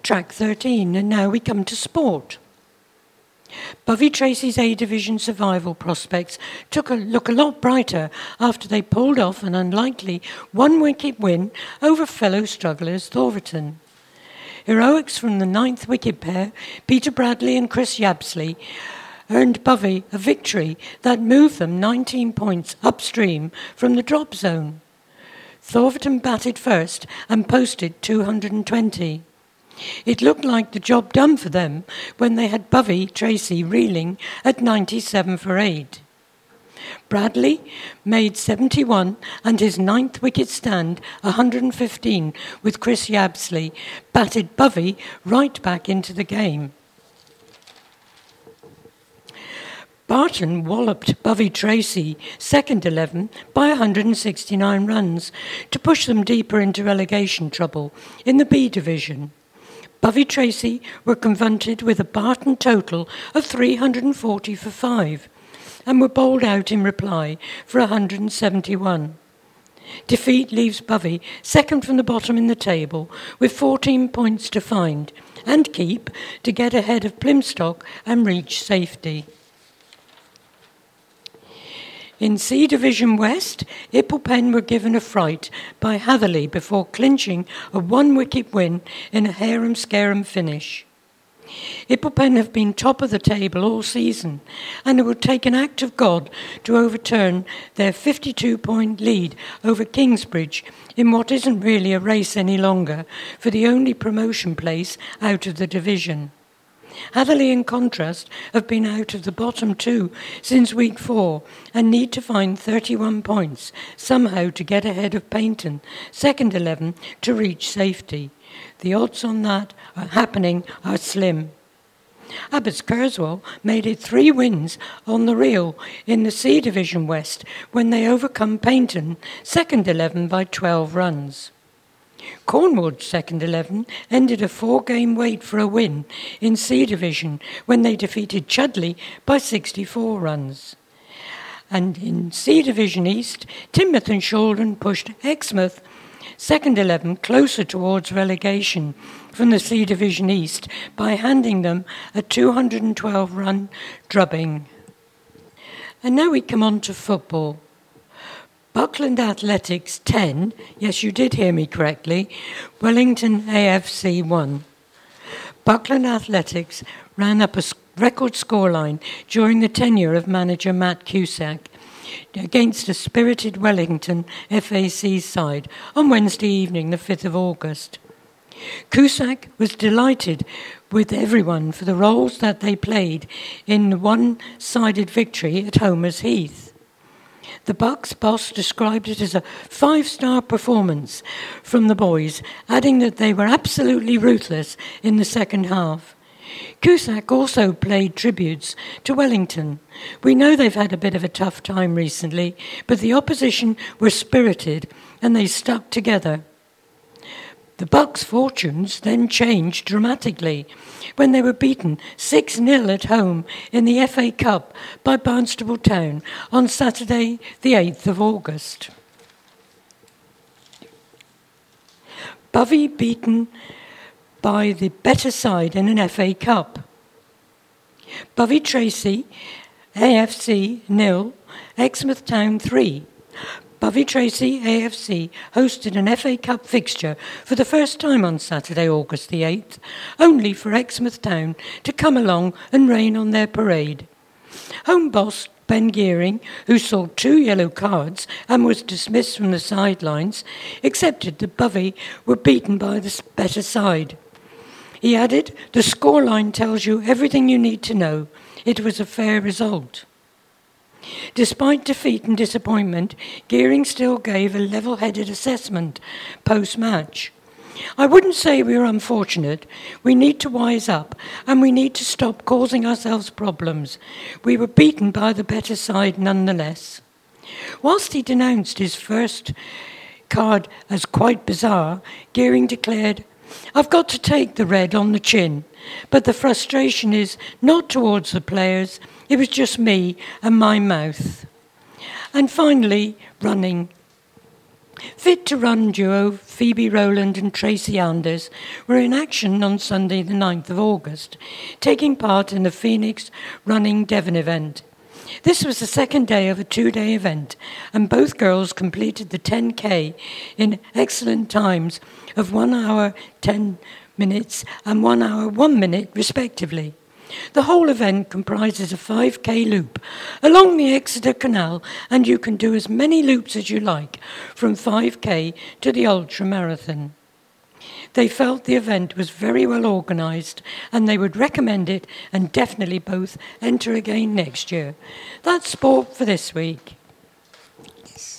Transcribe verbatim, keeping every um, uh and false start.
Track thirteen, and now we come to sport. Bovey Tracy's A-Division survival prospects took a look a lot brighter after they pulled off an unlikely one-wicket win over fellow strugglers Thorverton. Heroics from the ninth wicket pair, Peter Bradley and Chris Yabsley, earned Bovey a victory that moved them nineteen points upstream from the drop zone. Thorverton batted first and posted two hundred twenty. It looked like the job done for them when they had Bovey Tracy reeling at ninety-seven for eight. Bradley made seventy-one and his ninth wicket stand one hundred fifteen with Chris Yabsley batted Bovey right back into the game. Barton walloped Bovey Tracy, second eleven, by one hundred sixty-nine runs to push them deeper into relegation trouble in the B division. Bovey Tracy were confronted with a Barton total of three hundred forty for five and were bowled out in reply for one hundred seventy-one. Defeat leaves Bovey second from the bottom in the table with fourteen points to find and keep to get ahead of Plymstock and reach safety. In C Division West, Ipplepen were given a fright by Hatherley before clinching a one-wicket win in a harum-scarum finish. Ipplepen have been top of the table all season, and it would take an act of God to overturn their fifty-two point lead over Kingsbridge in what isn't really a race any longer for the only promotion place out of the division. Hatherley, in contrast, have been out of the bottom two since week four and need to find thirty-one points somehow to get ahead of Paignton, second eleven, to reach safety. The odds on that are happening are slim. Abbots Kerswell made it three wins on the reel in the C Division West when they overcome Paignton, second eleven, by twelve runs. Cornwood, second eleven, ended a four-game wait for a win in C Division when they defeated Chudley by sixty-four runs. And in C Division East, Teignmouth and Shaldon pushed Exmouth, second eleven, closer towards relegation from the C Division East by handing them a two hundred twelve run drubbing. And now we come on to football. Buckland Athletics ten, yes, you did hear me correctly, Wellington A F C one. Buckland Athletics ran up a record scoreline during the tenure of manager Matt Cusack against a spirited Wellington F A C side on Wednesday evening, the fifth of August. Cusack was delighted with everyone for the roles that they played in the one-sided victory at Homer's Heath. The Bucks boss described it as a five-star performance from the boys, adding that they were absolutely ruthless in the second half. Cusack also played tributes to Wellington. We know they've had a bit of a tough time recently, but the opposition were spirited and they stuck together. The Bucks' fortunes then changed dramatically when they were beaten six nil at home in the F A Cup by Barnstaple Town on Saturday the eighth of August. Bovey beaten by the better side in an F A Cup. Bovey Tracy, A F C nil, Exmouth Town three. Bovey Tracy A F C hosted an F A Cup fixture for the first time on Saturday, August the eighth, only for Exmouth Town to come along and rain on their parade. Home boss Ben Gearing, who saw two yellow cards and was dismissed from the sidelines, accepted that Bovey were beaten by the better side. He added, "The scoreline tells you everything you need to know. It was a fair result." Despite defeat and disappointment, Gearing still gave a level-headed assessment post-match. "I wouldn't say we were unfortunate. We need to wise up and we need to stop causing ourselves problems. We were beaten by the better side nonetheless." Whilst he denounced his first card as quite bizarre, Gearing declared, "I've got to take the red on the chin, but the frustration is not towards the players. It was just me and my mouth." And finally, running. Fit to Run duo Phoebe Rowland and Tracy Anders were in action on Sunday the ninth of August, taking part in the Phoenix Running Devon event. This was the second day of a two-day event, and both girls completed the ten K in excellent times of one hour ten minutes and one hour one minute respectively. The whole event comprises a five K loop along the Exeter Canal, and you can do as many loops as you like, from five K to the ultra marathon. They felt the event was very well organised and they would recommend it and definitely both enter again next year. That's sport for this week.